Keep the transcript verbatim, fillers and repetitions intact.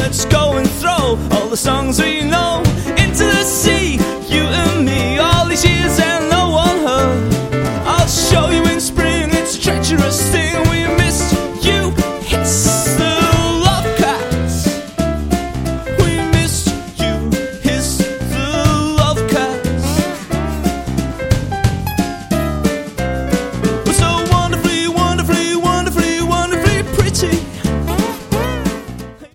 let's go and throw all the songs we